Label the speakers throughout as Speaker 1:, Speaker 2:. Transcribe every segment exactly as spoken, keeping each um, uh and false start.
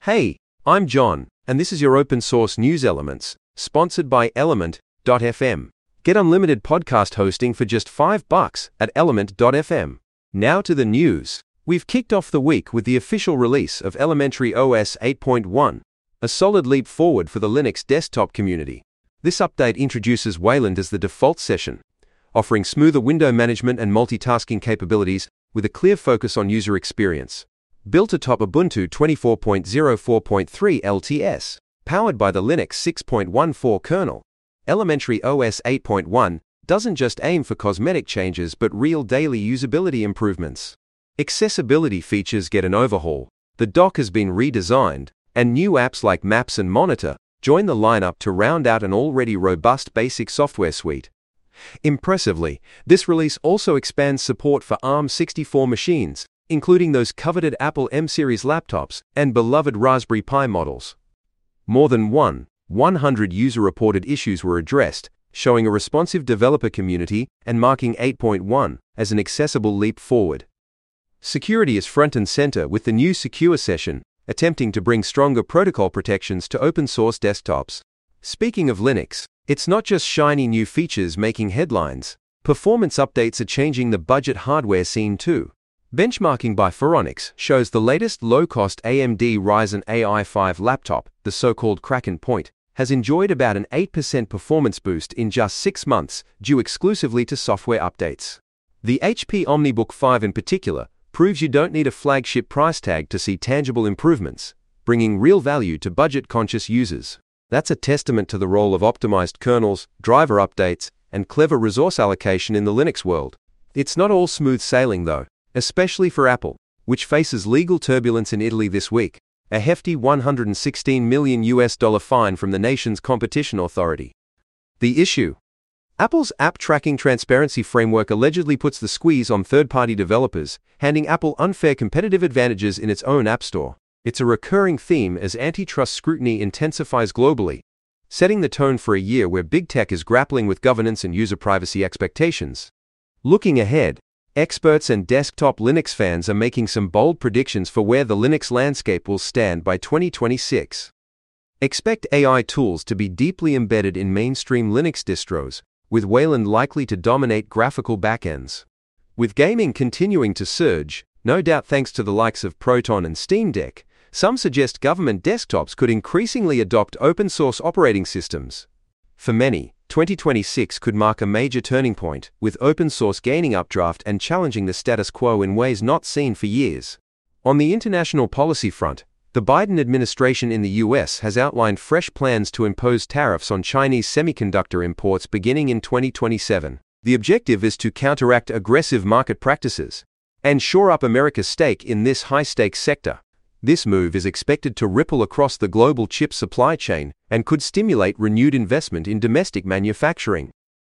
Speaker 1: Hey, I'm John, and this is your open source news elements, sponsored by Element dot f m. Get unlimited podcast hosting for just five bucks at Element dot f m. Now to the news. We've kicked off the week with the official release of Elementary O S eight point one, a solid leap forward for the Linux desktop community. This update introduces Wayland as the default session, offering smoother window management and multitasking capabilities with a clear focus on user experience. Built atop Ubuntu twenty-four point oh four point three L T S, powered by the Linux six point one four kernel, Elementary O S eight point one doesn't just aim for cosmetic changes but real daily usability improvements. Accessibility features get an overhaul, the dock has been redesigned, and new apps like Maps and Monitor join the lineup to round out an already robust basic software suite. Impressively, this release also expands support for ARM sixty-four machines, including those coveted Apple M Series laptops and beloved Raspberry Pi models. More than one hundred user-reported issues were addressed, showing a responsive developer community and marking eight point one as an accessible leap forward. Security is front and center with the new Secure session, attempting to bring stronger protocol protections to open-source desktops. Speaking of Linux, it's not just shiny new features making headlines. Performance updates are changing the budget hardware scene too. Benchmarking by Phoronix shows the latest low-cost A M D Ryzen A I five laptop, the so-called Kraken Point, has enjoyed about an eight percent performance boost in just six months, due exclusively to software updates. The H P OmniBook five in particular proves you don't need a flagship price tag to see tangible improvements, bringing real value to budget-conscious users. That's a testament to the role of optimized kernels, driver updates, and clever resource allocation in the Linux world. It's not all smooth sailing though, especially for Apple, which faces legal turbulence in Italy this week, a hefty one hundred sixteen million U S dollar fine from the nation's competition authority. The issue: Apple's App Tracking Transparency Framework allegedly puts the squeeze on third-party developers, handing Apple unfair competitive advantages in its own App Store. It's a recurring theme as antitrust scrutiny intensifies globally, setting the tone for a year where big tech is grappling with governance and user privacy expectations. Looking ahead, experts and desktop Linux fans are making some bold predictions for where the Linux landscape will stand by twenty twenty-six. Expect A I tools to be deeply embedded in mainstream Linux distros, with Wayland likely to dominate graphical backends. With gaming continuing to surge, no doubt thanks to the likes of Proton and Steam Deck, some suggest government desktops could increasingly adopt open-source operating systems. For many, twenty twenty-six could mark a major turning point, with open source gaining updraft and challenging the status quo in ways not seen for years. On the international policy front, the Biden administration in the U S has outlined fresh plans to impose tariffs on Chinese semiconductor imports beginning in twenty twenty-seven. The objective is to counteract aggressive market practices and shore up America's stake in this high-stakes sector. This move is expected to ripple across the global chip supply chain and could stimulate renewed investment in domestic manufacturing.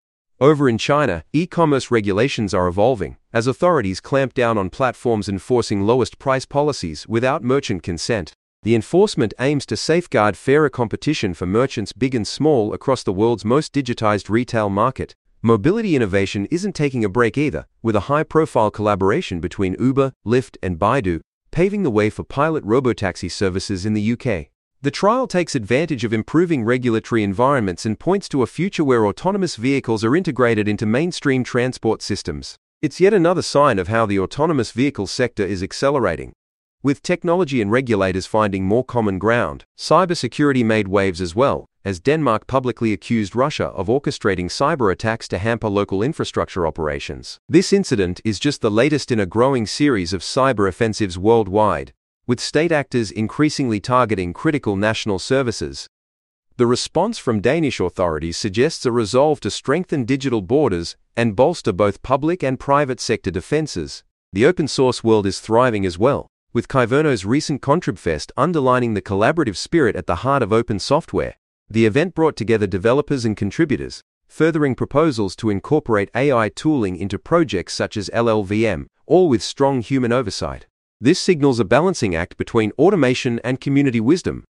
Speaker 1: Over in China, e-commerce regulations are evolving as authorities clamp down on platforms enforcing lowest price policies without merchant consent. The enforcement aims to safeguard fairer competition for merchants big and small across the world's most digitized retail market. Mobility innovation isn't taking a break either, with a high-profile collaboration between Uber, Lyft, and Baidu paving the way for pilot robotaxi services in the U K. The trial takes advantage of improving regulatory environments and points to a future where autonomous vehicles are integrated into mainstream transport systems. It's yet another sign of how the autonomous vehicle sector is accelerating. With technology and regulators finding more common ground, cybersecurity made waves as well, as Denmark publicly accused Russia of orchestrating cyber attacks to hamper local infrastructure operations. This incident is just the latest in a growing series of cyber offensives worldwide, with state actors increasingly targeting critical national services. The response from Danish authorities suggests a resolve to strengthen digital borders and bolster both public and private sector defenses. The open-source world is thriving as well, with Kyverno's recent Contribfest underlining the collaborative spirit at the heart of open software. The event brought together developers and contributors, furthering proposals to incorporate A I tooling into projects such as L L V M, all with strong human oversight. This signals a balancing act between automation and community wisdom,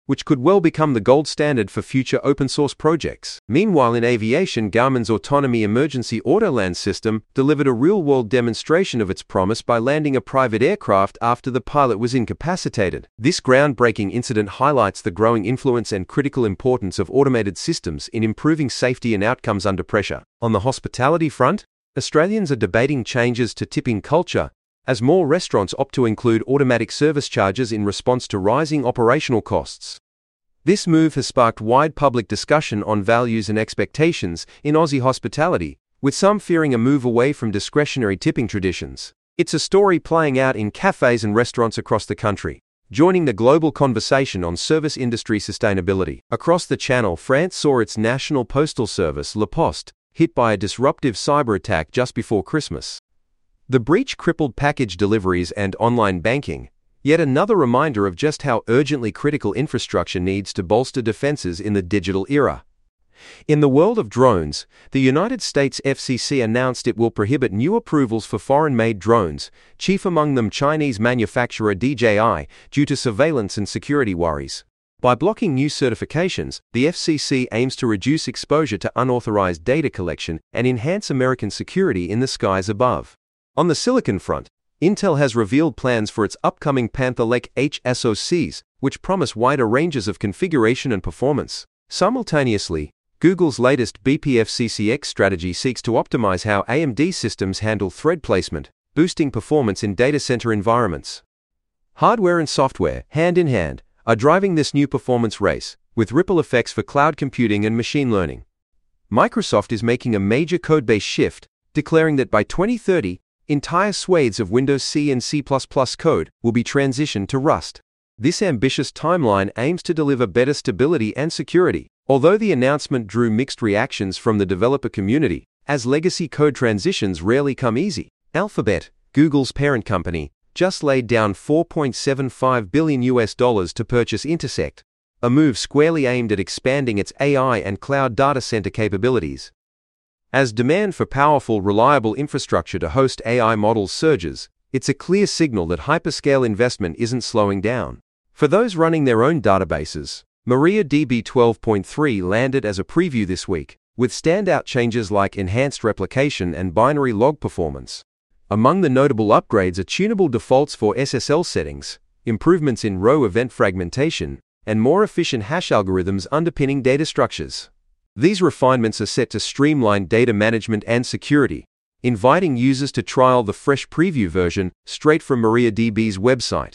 Speaker 1: which could well become the gold standard for future open-source projects. Meanwhile, in aviation, Garmin's Autonomy Emergency Autoland system delivered a real-world demonstration of its promise by landing a private aircraft after the pilot was incapacitated. This groundbreaking incident highlights the growing influence and critical importance of automated systems in improving safety and outcomes under pressure. On the hospitality front, Australians are debating changes to tipping culture as more restaurants opt to include automatic service charges in response to rising operational costs. This move has sparked wide public discussion on values and expectations in Aussie hospitality, with some fearing a move away from discretionary tipping traditions. It's a story playing out in cafes and restaurants across the country, joining the global conversation on service industry sustainability. Across the Channel, France saw its national postal service, La Poste, hit by a disruptive cyber attack just before Christmas. The breach crippled package deliveries and online banking, yet another reminder of just how urgently critical infrastructure needs to bolster defenses in the digital era. In the world of drones, the United States F C C announced it will prohibit new approvals for foreign-made drones, chief among them Chinese manufacturer D J I, due to surveillance and security worries. By blocking new certifications, the F C C aims to reduce exposure to unauthorized data collection and enhance American security in the skies above. On the silicon front, Intel has revealed plans for its upcoming Panther Lake H SoCs, which promise wider ranges of configuration and performance. Simultaneously, Google's latest B P F C C X strategy seeks to optimize how A M D systems handle thread placement, boosting performance in data center environments. Hardware and software, hand in hand, are driving this new performance race, with ripple effects for cloud computing and machine learning. Microsoft is making a major code-based shift, declaring that by twenty thirty, entire swathes of Windows C and C plus plus code will be transitioned to Rust. This ambitious timeline aims to deliver better stability and security, although the announcement drew mixed reactions from the developer community, as legacy code transitions rarely come easy. Alphabet, Google's parent company, just laid down four point seven five billion U S dollars to purchase Intersect, a move squarely aimed at expanding its A I and cloud data center capabilities. As demand for powerful, reliable infrastructure to host A I models surges, it's a clear signal that hyperscale investment isn't slowing down. For those running their own databases, MariaDB twelve point three landed as a preview this week, with standout changes like enhanced replication and binary log performance. Among the notable upgrades are tunable defaults for S S L settings, improvements in row event fragmentation, and more efficient hash algorithms underpinning data structures. These refinements are set to streamline data management and security, inviting users to trial the fresh preview version straight from MariaDB's website.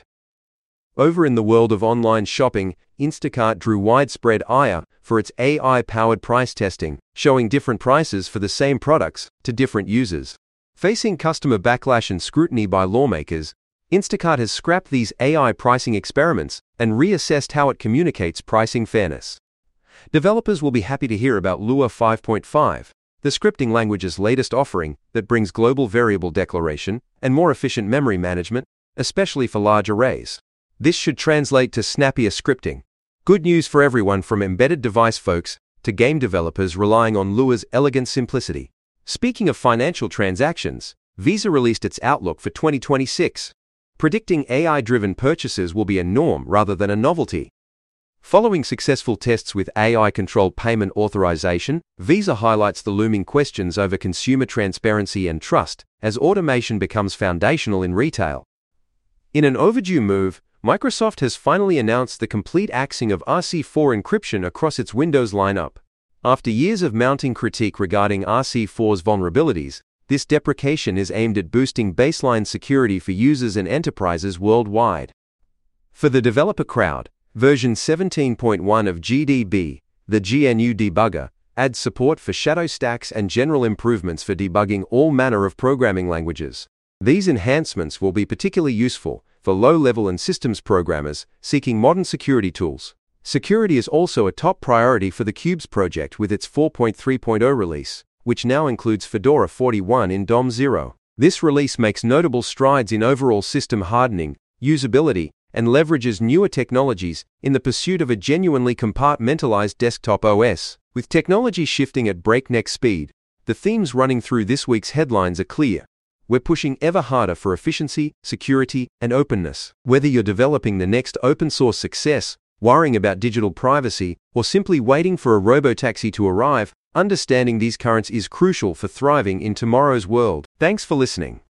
Speaker 1: Over in the world of online shopping, Instacart drew widespread ire for its A I-powered price testing, showing different prices for the same products to different users. Facing customer backlash and scrutiny by lawmakers, Instacart has scrapped these A I pricing experiments and reassessed how it communicates pricing fairness. Developers will be happy to hear about Lua five point five, the scripting language's latest offering that brings global variable declaration and more efficient memory management, especially for large arrays. This should translate to snappier scripting. Good news for everyone from embedded device folks to game developers relying on Lua's elegant simplicity. Speaking of financial transactions, Visa released its outlook for twenty twenty-six, predicting A I-driven purchases will be a norm rather than a novelty. Following successful tests with A I-controlled payment authorization, Visa highlights the looming questions over consumer transparency and trust as automation becomes foundational in retail. In an overdue move, Microsoft has finally announced the complete axing of R C four encryption across its Windows lineup. After years of mounting critique regarding R C four's vulnerabilities, this deprecation is aimed at boosting baseline security for users and enterprises worldwide. For the developer crowd, version seventeen point one of G D B, the G N U debugger, adds support for shadow stacks and general improvements for debugging all manner of programming languages. These enhancements will be particularly useful for low-level and systems programmers seeking modern security tools. Security is also a top priority for the Qubes project with its four point three point oh release, which now includes Fedora forty-one in D O M zero. This release makes notable strides in overall system hardening, usability, and leverages newer technologies in the pursuit of a genuinely compartmentalized desktop O S. With technology shifting at breakneck speed, the themes running through this week's headlines are clear. We're pushing ever harder for efficiency, security, and openness. Whether you're developing the next open-source success, worrying about digital privacy, or simply waiting for a robotaxi to arrive, understanding these currents is crucial for thriving in tomorrow's world. Thanks for listening.